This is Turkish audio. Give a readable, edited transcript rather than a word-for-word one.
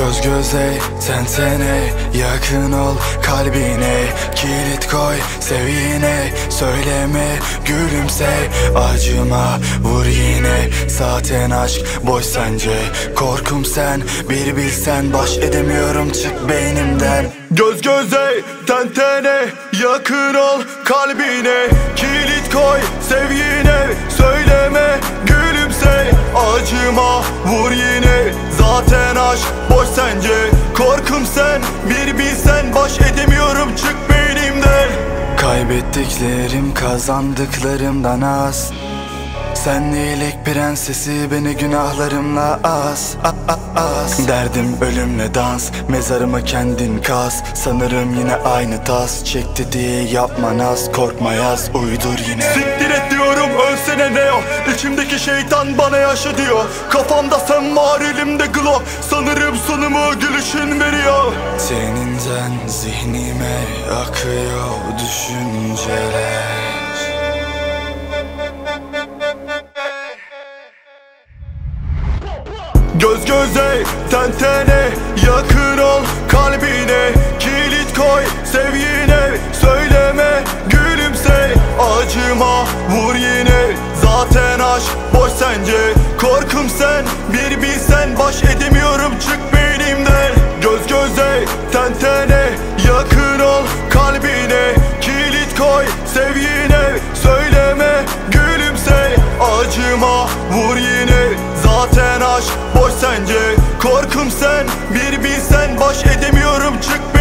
Göz göze, ten tene, yakın ol kalbine. Kilit koy, sev yine, söyleme, gülümse. Acıma, vur yine, zaten aşk boş sence. Korkum sen, bir bilsen, baş edemiyorum, çık beynimden. Göz göze, ten tene, yakın ol kalbine. Kilit koy, sev yine, söyleme, gülümse. Acıma, vur yine, zaten aşk boş sence. Korkum sen, bir bilsen, baş edemiyorum, çık beynimden. Kaybettiklerim kazandıklarımdan az. Sen iyilik prensesi, beni günahlarımla as. Derdim ölümle dans, mezarımı kendin kaz. Sanırım yine aynı tas, çekti diye yapma naz. Korkma yaz, uydur yine. Siktir et diyorum, ölsene ne o? İçimdeki şeytan bana yaşa diyor. Kafamda sen var, elimde glow. Sanırım sonumu gülüşün veriyor. Teninden zihnime akıyor düşünceler. Göz göze, ten tene, yakın ol kalbine. Kilit koy, sev yine, söyleme, gülümse. Acıma, vur yine, zaten aşk boş sence. Korkum sen, bir bilsen, baş edemiyorum, çık beynimden. Göz göze, ten tene, yakın ol kalbine. Kilit koy, sev yine, söyleme, gülümse. Acıma, vur yine, zaten aşk boş sence. Korkum sen, bir bilsen, baş edemiyorum, çık